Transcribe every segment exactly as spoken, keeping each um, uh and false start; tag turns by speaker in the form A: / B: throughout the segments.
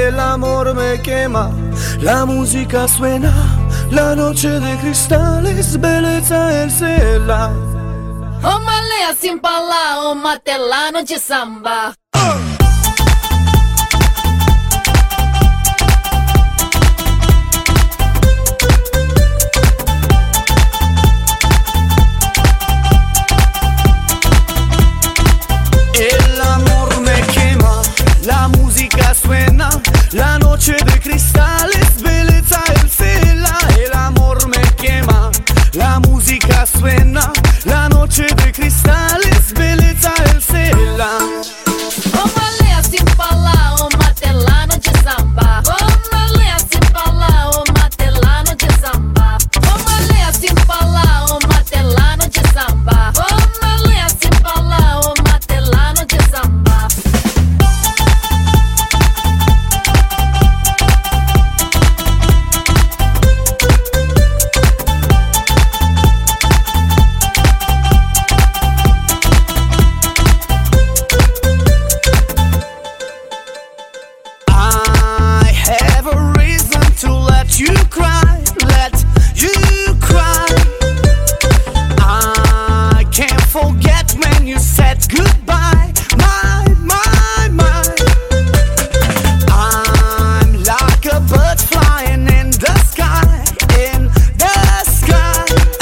A: el amor me quema. La música suena, la noche de cristales, beleza el cela.
B: Ô Malea Simpala, ô Matelano de samba.
A: El amor me quema, la música suena, la noche de cristales, belleza el cela. El amor me quema, la música suena, la noche de cristales, belleza el cela.
B: Ô Malea Simpala, ô Matelano de samba. Ô Malea Simpala, ô Matelano de samba. Ô Malea Simpala, ô Matelano de samba. Ô Malea Simpala, ô Matelano de samba.
A: I have a reason to let you cry, let you cry. I can't forget when you said goodbye, my, my, my. I'm like a bird flying in the sky, in the sky.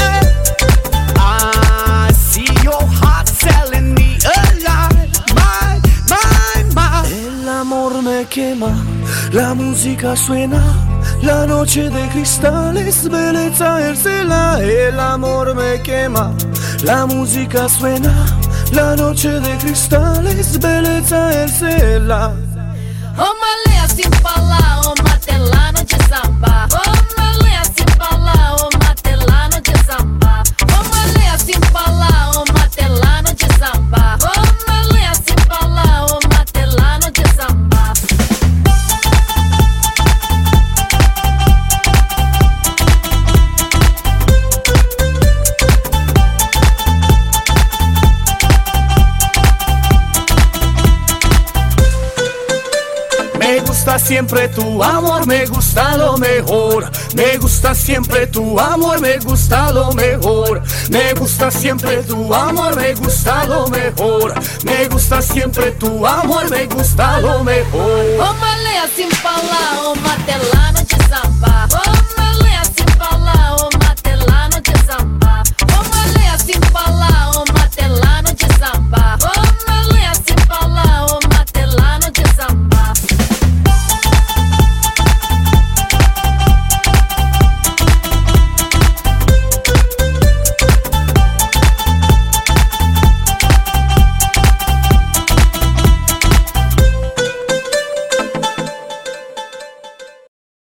A: I see your heart telling me a lie, my, my, my. El amor me quema, la música suena, la noche de cristales, belleza el cela. El amor me quema, la música suena, la noche de cristales, belleza el cela.
B: Ô Malea Simpala, ô Matelano de samba. Ô Malea Simpala, ô Matelano de samba. Ô Malea Simpala, ô Matelano de samba. Ô Malea Simpala, ô Matelano de samba.
A: Me gusta siempre tu amor, me gusta lo mejor. Me gusta siempre tu amor, me gusta lo mejor. Me gusta siempre tu amor, me gusta lo mejor. Me gusta siempre tu amor, me gusta lo mejor.
B: Ô Malea